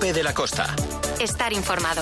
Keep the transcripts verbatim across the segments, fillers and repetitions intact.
COPE de la Costa. Estar informado.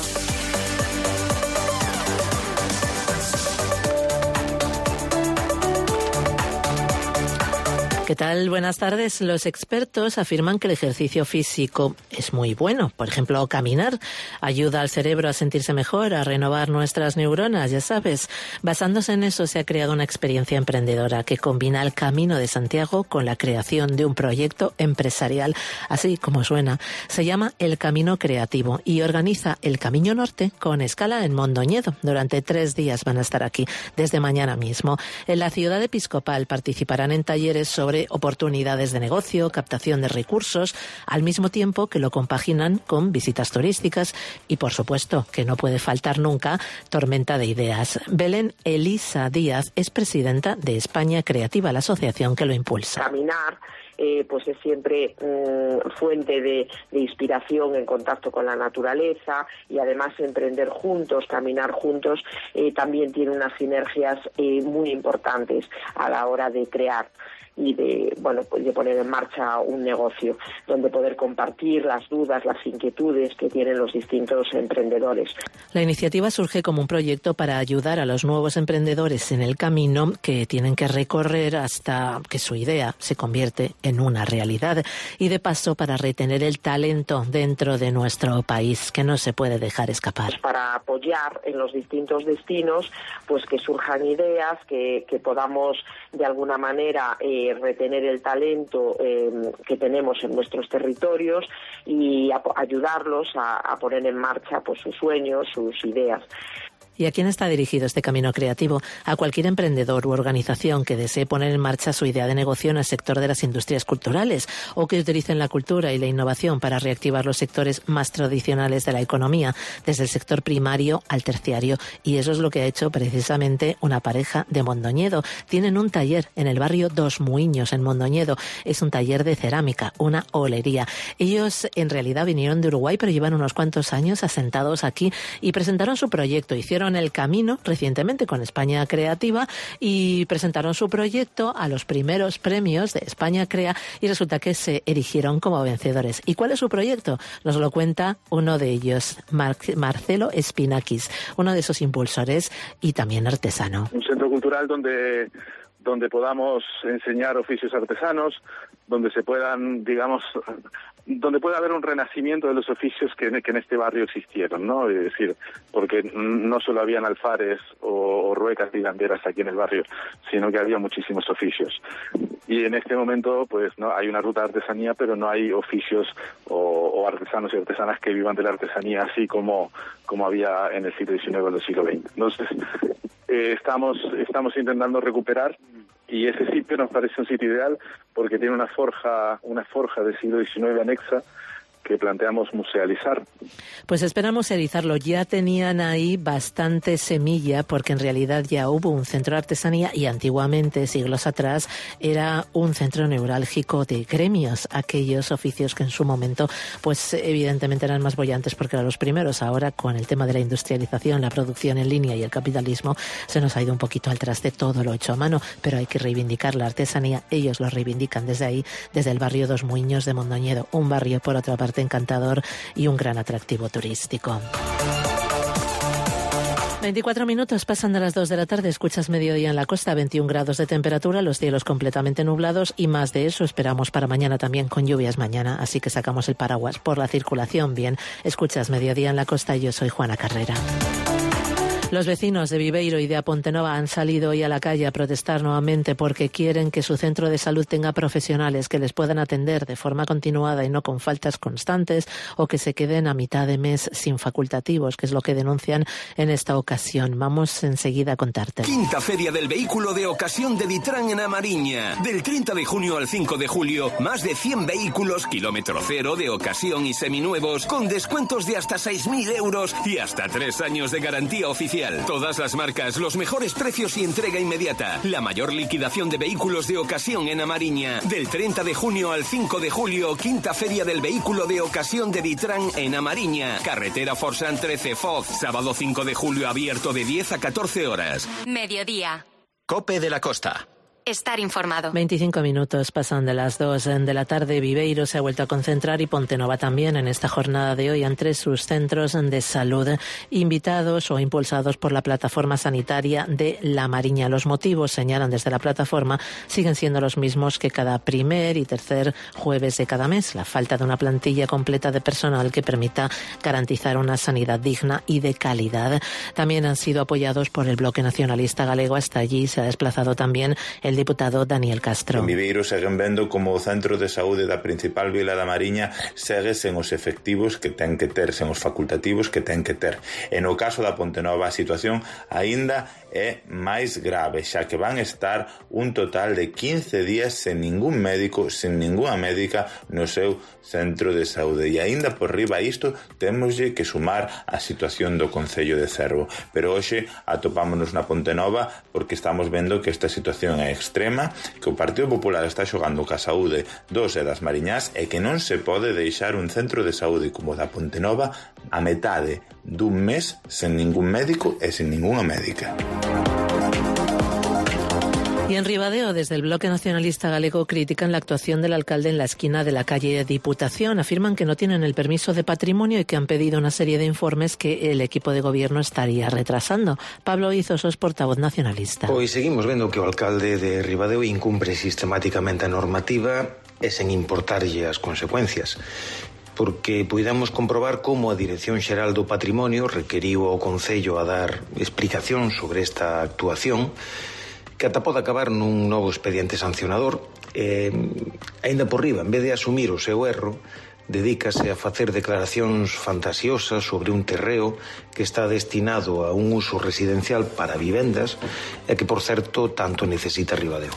¿Qué tal? Buenas tardes. Los expertos afirman que el ejercicio físico es muy bueno. Por ejemplo, caminar ayuda al cerebro a sentirse mejor, a renovar nuestras neuronas, ya sabes. Basándose en eso, se ha creado una experiencia emprendedora que combina el Camino de Santiago con la creación de un proyecto empresarial, así como suena. Se llama El Camino Creativo y organiza el Camino Norte con escala en Mondoñedo. Durante tres días van a estar aquí, desde mañana mismo. En la ciudad episcopal participarán en talleres sobre oportunidades de negocio, captación de recursos, al mismo tiempo que lo compaginan con visitas turísticas y, por supuesto, que no puede faltar nunca, tormenta de ideas. Belén Elisa Díaz es presidenta de España Creativa, la asociación que lo impulsa. Caminar Eh, pues es siempre eh, fuente de, de inspiración en contacto con la naturaleza, y además emprender juntos, caminar juntos, eh, también tiene unas sinergias eh, muy importantes a la hora de crear y de, bueno, pues de poner en marcha un negocio donde poder compartir las dudas, las inquietudes que tienen los distintos emprendedores. La iniciativa surge como un proyecto para ayudar a los nuevos emprendedores en el camino que tienen que recorrer hasta que su idea se convierte en una realidad, y de paso para retener el talento dentro de nuestro país que no se puede dejar escapar. Para apoyar en los distintos destinos, pues que surjan ideas, que, que podamos de alguna manera eh, retener el talento eh, que tenemos en nuestros territorios y a, ayudarlos a, a poner en marcha pues sus sueños, sus ideas. ¿Y a quién está dirigido este Camino Creativo? A cualquier emprendedor u organización que desee poner en marcha su idea de negocio en el sector de las industrias culturales, o que utilicen la cultura y la innovación para reactivar los sectores más tradicionales de la economía, desde el sector primario al terciario. Y eso es lo que ha hecho precisamente una pareja de Mondoñedo. Tienen un taller en el barrio Dos Muiños, en Mondoñedo. Es un taller de cerámica, una olería. Ellos en realidad vinieron de Uruguay, pero llevan unos cuantos años asentados aquí y presentaron su proyecto. Hicieron el camino recientemente con España Creativa y presentaron su proyecto a los primeros premios de España Crea, y resulta que se erigieron como vencedores. ¿Y cuál es su proyecto? Nos lo cuenta uno de ellos, Mar- Marcelo Espinaquis, uno de esos impulsores y también artesano. Un centro cultural donde donde podamos enseñar oficios artesanos, donde se puedan, digamos, donde pueda haber un renacimiento de los oficios que en, que en este barrio existieron, ¿no? Es decir, porque no solo habían alfares o, o ruecas y hilanderas aquí en el barrio, sino que había muchísimos oficios. Y en este momento, pues, no hay una ruta de artesanía, pero no hay oficios o, o artesanos y artesanas que vivan de la artesanía así como, como había en el siglo diecinueve o en el siglo veinte. Entonces, eh, estamos, estamos intentando recuperar. Y ese sitio nos parece un sitio ideal porque tiene una forja, una forja del siglo diecinueve anexa que planteamos musealizar. Pues esperamos musealizarlo. Ya tenían ahí bastante semilla, porque en realidad ya hubo un centro de artesanía y antiguamente, siglos atrás, era un centro neurálgico de gremios, aquellos oficios que en su momento, pues evidentemente eran más bollantes porque eran los primeros. Ahora, con el tema de la industrialización, la producción en línea y el capitalismo, se nos ha ido un poquito al traste todo lo hecho a mano, pero hay que reivindicar la artesanía. Ellos lo reivindican desde ahí, desde el barrio Dos Muiños de Mondoñedo, un barrio, por otra parte, encantador y un gran atractivo turístico. veinticuatro minutos pasan de las dos de la tarde. Escuchas Mediodía en la Costa, veintiún grados de temperatura, los cielos completamente nublados, y más de eso esperamos para mañana también, con lluvias mañana, así que sacamos el paraguas por la circulación. Bien, escuchas Mediodía en la Costa y yo soy Juana Carrera. Los vecinos de Viveiro y de Apontenova han salido hoy a la calle a protestar nuevamente porque quieren que su centro de salud tenga profesionales que les puedan atender de forma continuada y no con faltas constantes, o que se queden a mitad de mes sin facultativos, que es lo que denuncian en esta ocasión. Vamos enseguida a contarte. Quinta Feria del Vehículo de Ocasión de Ditran en Amariña. Del treinta de junio al cinco de julio, más de cien vehículos kilómetro cero de ocasión y seminuevos con descuentos de hasta seis mil euros y hasta tres años de garantía oficial. Todas las marcas, los mejores precios y entrega inmediata. La mayor liquidación de vehículos de ocasión en Amariña. Del treinta de junio al cinco de julio, Quinta Feria del Vehículo de Ocasión de Ditran en Amariña. Carretera Forsan trece Foz. Sábado cinco de julio abierto de diez a catorce horas. Mediodía. COPE de la Costa. estar informado. veinticinco minutos pasan de las dos de la tarde. Viveiro se ha vuelto a concentrar y Pontenova también en esta jornada de hoy entre sus centros de salud, invitados o impulsados por la plataforma sanitaria de La Mariña. Los motivos, señalan desde la plataforma, siguen siendo los mismos que cada primer y tercer jueves de cada mes: la falta de una plantilla completa de personal que permita garantizar una sanidad digna y de calidad. También han sido apoyados por el Bloque Nacionalista Galego. Hasta allí se ha desplazado también el diputado Daniel Castro. En Viveiro seguen vendo como o centro de saúde da principal vila da Mariña segue sen os efectivos que ten que ter, sen os facultativos que ten que ter. E no caso da Pontenova a situación aínda é máis grave, xa que van estar un total de quince días sen ningún médico, sen ninguna médica no seu centro de saúde. E aínda por riba isto temoslle que sumar a situación do Concello de Cervo. Pero hoxe atopámonos na Pontenova porque estamos vendo que esta situación é extrema, que o Partido Popular está xogando ca saúde dos e das mariñás e que non se pode deixar un centro de saúde como da Pontenova a metade dun mes sen ningún médico e sen ninguna médica. Y en Ribadeo, desde el Bloque Nacionalista Galego, critican la actuación del alcalde en la esquina de la calle Diputación. Afirman que no tienen el permiso de patrimonio y que han pedido una serie de informes que el equipo de gobierno estaría retrasando. Pablo Izosos, portavoz nacionalista. Hoy seguimos vendo que o alcalde de Ribadeo incumpre sistemáticamente a normativa e sen importarlle as consecuencias, porque puidamos comprobar como a Dirección Xeral do Patrimonio requeriu ao Concello a dar explicación sobre esta actuación, que ata pode acabar nun novo expediente sancionador. E, aínda por riba, en vez de asumir o seu erro, dedícase a facer declaracións fantasiosas sobre un terreo que está destinado a un uso residencial para vivendas e que, por certo, tanto necesita Ribadeo.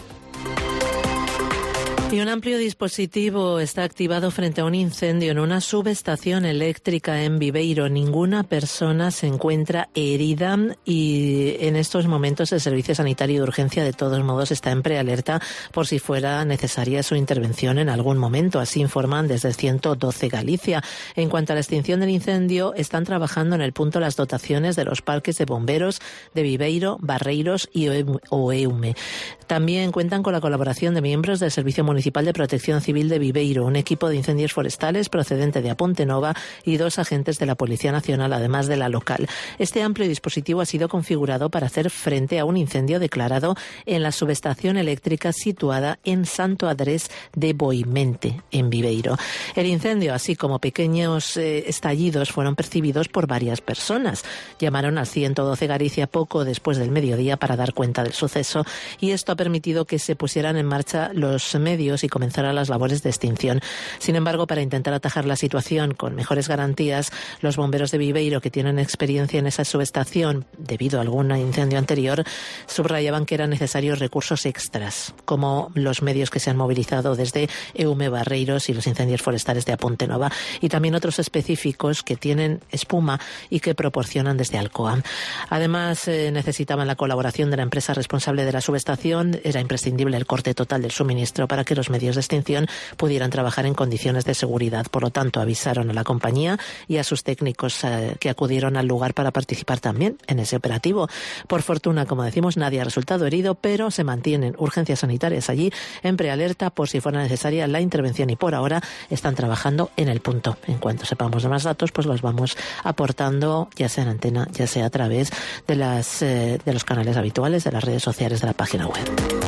Y un amplio dispositivo está activado frente a un incendio en una subestación eléctrica en Viveiro. Ninguna persona se encuentra herida y en estos momentos el Servicio Sanitario de Urgencia de todos modos está en prealerta por si fuera necesaria su intervención en algún momento. Así informan desde ciento doce Galicia. En cuanto a la extinción del incendio, están trabajando en el punto las dotaciones de los parques de bomberos de Viveiro, Barreiros y Oeume. También cuentan con la colaboración de miembros del Servicio Municipal Municipal de Protección Civil de Viveiro, un equipo de incendios forestales procedente de Pontenova y dos agentes de la Policía Nacional, además de la local. Este amplio dispositivo ha sido configurado para hacer frente a un incendio declarado en la subestación eléctrica situada en Santo Adrés de Boimente, en Viveiro. El incendio, así como pequeños eh, estallidos, fueron percibidos por varias personas. Llamaron al ciento doce Galicia poco después del mediodía para dar cuenta del suceso y esto ha permitido que se pusieran en marcha los medios y comenzarán las labores de extinción. Sin embargo, para intentar atajar la situación con mejores garantías, los bomberos de Viveiro, que tienen experiencia en esa subestación debido a algún incendio anterior, subrayaban que eran necesarios recursos extras, como los medios que se han movilizado desde Eume, Barreiros y los incendios forestales de Pontenova, y también otros específicos que tienen espuma y que proporcionan desde Alcoa. Además, eh, necesitaban la colaboración de la empresa responsable de la subestación. Era imprescindible el corte total del suministro para que los medios de extinción pudieran trabajar en condiciones de seguridad. Por lo tanto, avisaron a la compañía y a sus técnicos eh, que acudieron al lugar para participar también en ese operativo. Por fortuna, como decimos, nadie ha resultado herido, pero se mantienen urgencias sanitarias allí en prealerta por si fuera necesaria la intervención y por ahora están trabajando en el punto. En cuanto sepamos de más datos, pues los vamos aportando, ya sea en antena, ya sea a través de, las, eh, de los canales habituales, de las redes sociales, de la página web.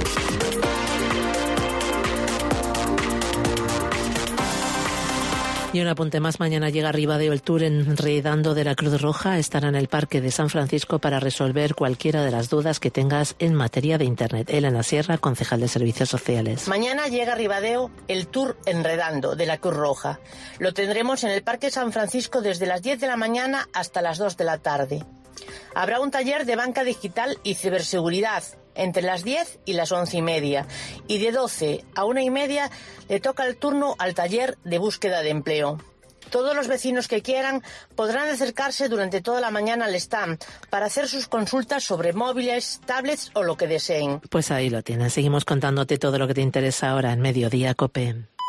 Y un apunte más, mañana llega a Ribadeo el Tour Enredando de la Cruz Roja. Estará en el Parque de San Francisco para resolver cualquiera de las dudas que tengas en materia de Internet. Elena Sierra, concejal de Servicios Sociales. Mañana llega a Ribadeo el Tour Enredando de la Cruz Roja. Lo tendremos en el Parque San Francisco desde las diez de la mañana hasta las dos de la tarde. Habrá un taller de banca digital y ciberseguridad entre las diez y las once y media, y de doce a una y media le toca el turno al taller de búsqueda de empleo. Todos los vecinos que quieran podrán acercarse durante toda la mañana al stand para hacer sus consultas sobre móviles, tablets o lo que deseen. Pues ahí lo tienes. Seguimos contándote todo lo que te interesa ahora en Mediodía COPE.